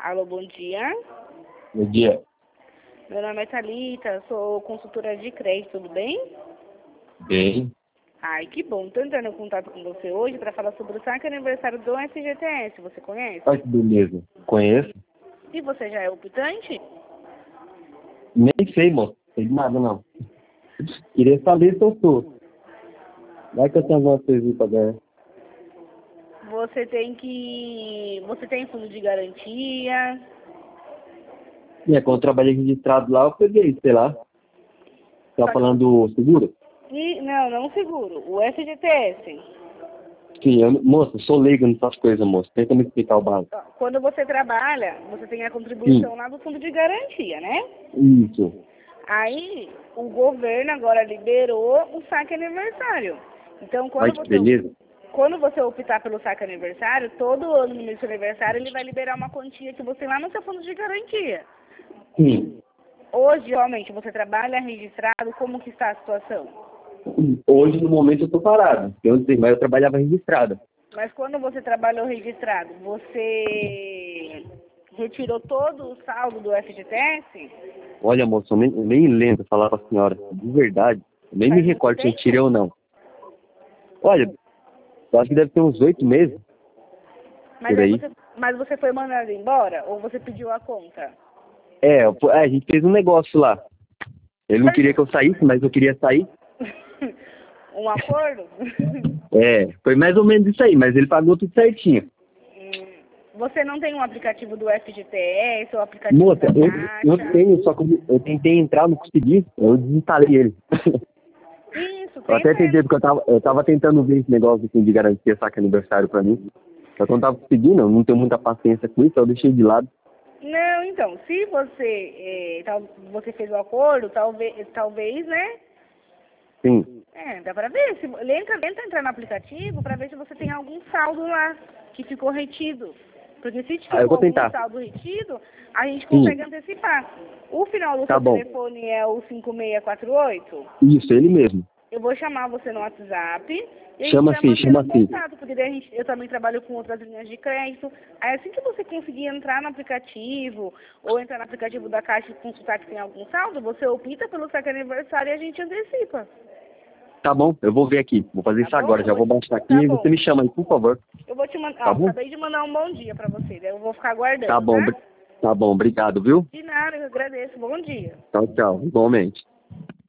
Alô, bom dia. Bom dia. Meu nome é Thalita, sou consultora de crédito, tudo bem? Bem. Ai, que bom. Estou entrando em contato com você hoje para falar sobre o saque aniversário do FGTS. Você conhece? Olha que beleza. Conheço? E você já é optante? Nem sei, moço. Não sei de nada, não. Queria saber se eu sou. Vai que eu tenho alguma coisa pra ganhar. Você tem fundo de garantia? E quando eu trabalhei registrado lá, eu peguei, sei lá. Tá falando seguro? Não seguro. O FGTS. Sim, moço, eu sou leigo nessas coisas, moço. Tenta me explicar o básico. Quando você trabalha, você tem a contribuição Sim. lá do fundo de garantia, né? Isso. Aí, o governo agora liberou o saque aniversário. Então, Olha que beleza. quando você optar pelo saque aniversário, todo ano no mês do seu aniversário, ele vai liberar uma quantia que você tem lá no seu fundo de garantia. Sim. Hoje, realmente, você trabalha registrado, como que está a situação? Hoje, no momento, eu tô parado. Mas eu trabalhava registrado. Mas quando você trabalhou registrado, você retirou todo o saldo do FGTS? Olha, moço, eu nem lembro falar pra senhora. De verdade. Eu nem me Faz muito recordo se eu tempo? tirei ou não. Olha, eu acho que deve ter uns 8 meses. Mas Por aí. mas você foi mandado embora ou você pediu a conta? A gente fez um negócio lá. Ele não queria que eu saísse, mas eu queria sair. Um acordo? Foi mais ou menos isso aí, mas ele pagou tudo certinho. Você não tem um aplicativo do FGTS ou aplicativo Moça, da eu Caixa? tenho, só que eu tentei entrar, não consegui. Eu desinstalei ele. Isso, Eu tem até tentei, mesmo. porque eu tava tentando ver esse negócio assim, de garantia saque aniversário pra mim. Só que eu não tava conseguindo, eu não tenho muita paciência com isso, eu deixei de lado. Não, então, se você fez o acordo, talvez, né? Sim. Dá pra ver. Tenta entrar no aplicativo pra ver se você tem algum saldo lá que ficou retido. Porque se Eu ficou vou algum tentar. saldo retido, a gente Sim. consegue antecipar. O final do Tá seu bom. telefone é o 5648? Isso, ele mesmo. Eu vou chamar você no WhatsApp e a gente Chama vai assim, mantendo chama assim. contato, porque daí eu também trabalho com outras linhas de crédito. Aí assim que você conseguir entrar no aplicativo, ou entrar no aplicativo da Caixa e consultar que tem algum saldo, você opta pelo saque aniversário e a gente antecipa. Tá bom, eu vou ver aqui. Vou fazer Tá isso bom? agora. Já vou baixar aqui Tá e você bom. me chama aí, por favor. Eu vou te mandar, Tá bom? acabei de mandar um bom dia pra você, daí eu vou ficar aguardando, Tá bom, tá? tá bom, obrigado, viu? De nada, eu agradeço. Bom dia. Tchau, tchau. Igualmente.